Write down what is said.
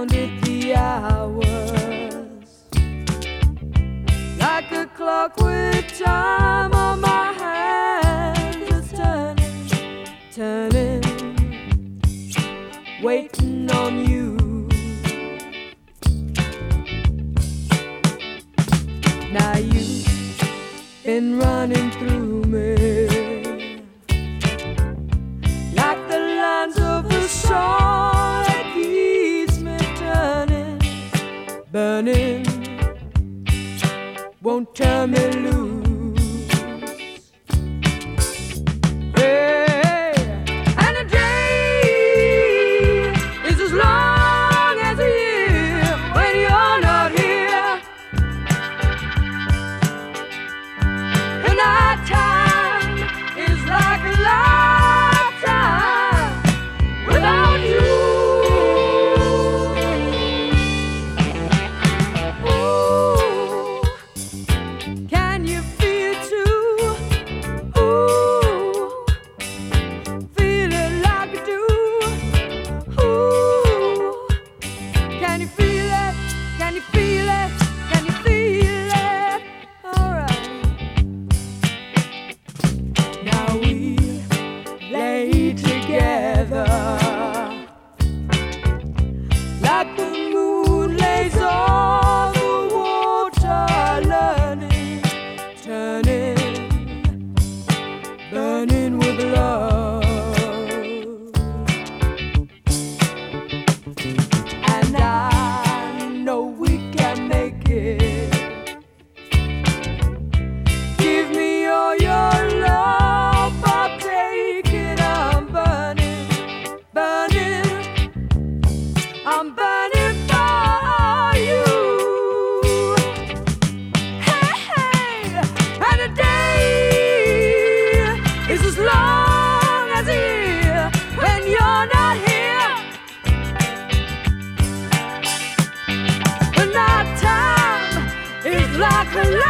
counted the hours like a clock with time on my hands. It's turning, turning, waiting on you. Now you've been running through me like the lines of a song that keeps me turning, burning, won't turn me loose. Hey, and a day is as long as a year when you're not here. And our time is like a lifetime without you. Ooh, can you feel too? Ooh, feel it like I do. Ooh, can you feel it? Can you feel it? Can you feel it? Alright. Now we lay together like the moon lays on the water, learning, turning, burning with love. And I know we can make it. Give me all your love, I'll take it. I'm burning, burning, I'm burning for you. Hey, hey, and a day is as long as a year when you're not here. And our time is like a